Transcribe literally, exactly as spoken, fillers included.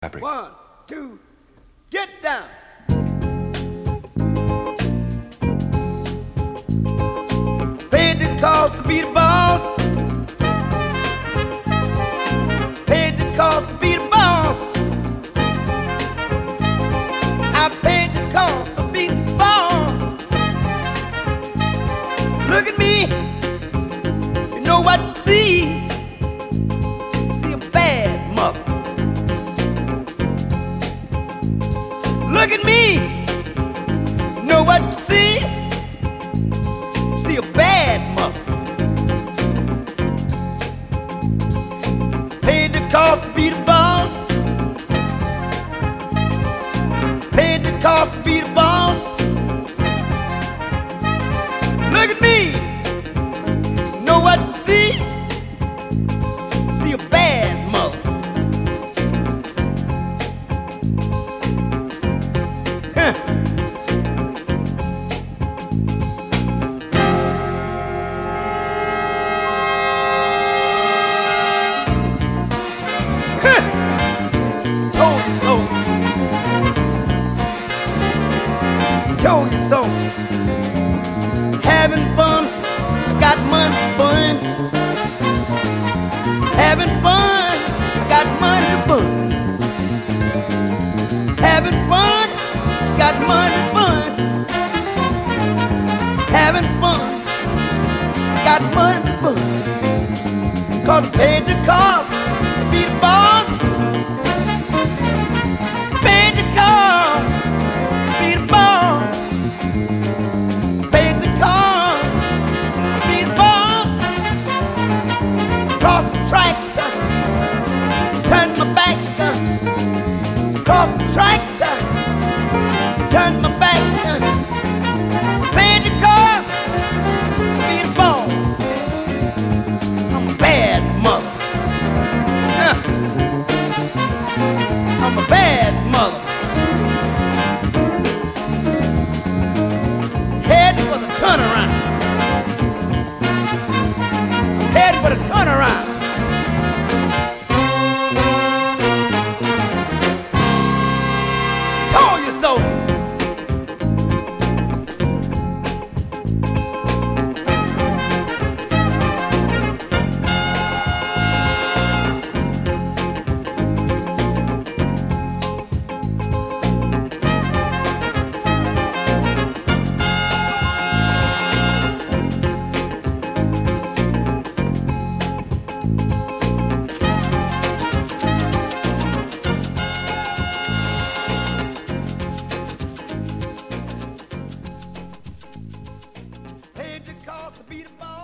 Fabric. One, two, get down. Paid the cost to be the boss. Paid the cost to be the boss. I paid the cost to be the boss. Look at me. You know what to see. See a bad mother. Look at me, know what to see? See a bad mother. Paid the cost to be the boss. Paid the cost to be the boss. Look at me, know what to see? See a bad mother. Told you so. Told you so. Having fun, got money to burn. Having fun, got money to burn. Having fun, got money to burn. Having fun, got money to burn. Cause I paid the cost to be the boss. Paid the cost to be the boss. Paid the cost to be the boss. Cross the tracks, uh, turned my back. Uh, cross the tracks, uh, turned my back. Uh, paid the cost to be the boss. I'm a bad mother. Uh, I'm a bad mother. Heading for the turnaround. Heading for the turnaround. Told you so. Paid the cost to be the boss.